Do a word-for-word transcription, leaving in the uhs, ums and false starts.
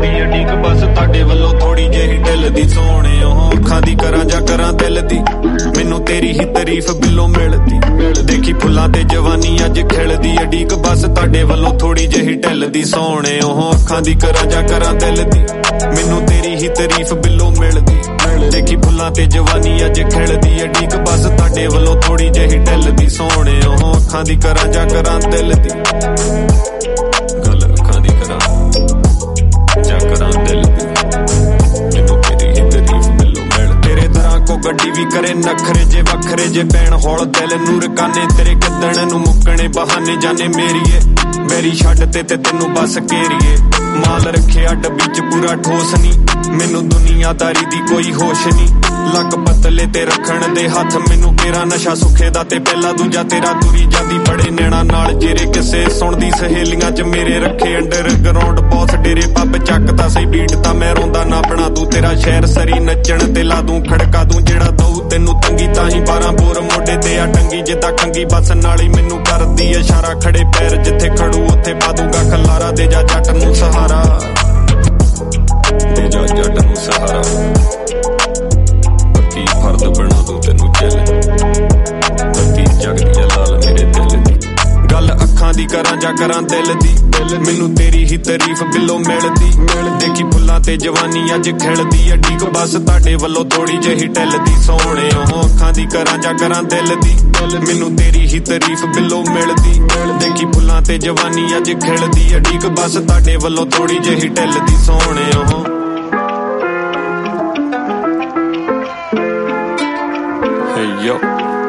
दी अड़ीक बस तुहाडे वल्लों थोड़ी जेही ढिल दी सोहणे अखां दी करां जां करां दिल दी मैनू तेरी ही तारीफ बिलों मिलदी देखी फुल्लां ते जवानी अज खिलदी अड़ीक बस तुहाडे वल्लों थोड़ी जेही ढिल दी सोहणे अखां दी करां जां करां दिल दी मैनू तेरी ही तारीफ बिलों मिलदी देखी फुल्लां ते जवानी अज खिलदी अड़ीक बस तुहाडे वल्लों थोड़ी जेही ढिल दी सोहणे अखां दी करां जां करां दिल दी गल अखां दी करां जां करां दिल दी मैनू तेरी ही तारीफ बिलों मिल तेरे तरह को गड्डी भी करे नखरे जे वखरे जे पैण हौल दिल नूं रकाने तेरे किदण नूं मुक्कणे बहाने जाने मेरीए मेरी छड्ड ते ते तैनू बस घेरीए माल रखिया डब्बी च पूरा ठोस नी मैनू दुनियादारी दी कोई होश नी लक पतले ते रखण दे हथ मैनू केरा नशा सुखे दा ते पहला दूजा तेरा तुरी जांदी बड़े नैना नाल जेरे किसे सुणदी सहेलियां च मेरे रखे अंडर ग्राउंड बॉस डेरे पब चकदा सही बीट तां मैं रोंदा ना बना दूं तेरा शहर सरी नचण ते ला दूं खड़का दूं जेड़ा दऊ तैनू तंगी ताही बारह बोर मोढे ते आ टंगी जिद्दां कंगी बस नाली मैनू करदी इशारा खड़े पैर जिथे खड़ू उत्थे पा दूंगा खलारा दे जा जट नूं सहारा दे जा जट नूं सहारा पक्की फर्द बना दूं तैनू चल पक्की जगदी लाल मेरे दिल दी गल अखां दी करां जां करां दिल दी मैनू तेरी ही तारीफ बिलों मिलदी देखी फुल्लां ते जवानी अज खिलदी अड़ीक बस तुहाडे वल्लों थोड़ी जेही ढिल दी सोहणे अखां दी करां जां करां दिल दी मैनू तेरी ही तारीफ बिलों मिलदी देखी फुल्लां ते जवानी अज खिलदी अड़ीक बस तुहाडे वल्लों थोड़ी जेही ढिल दी सोहणे Hey yo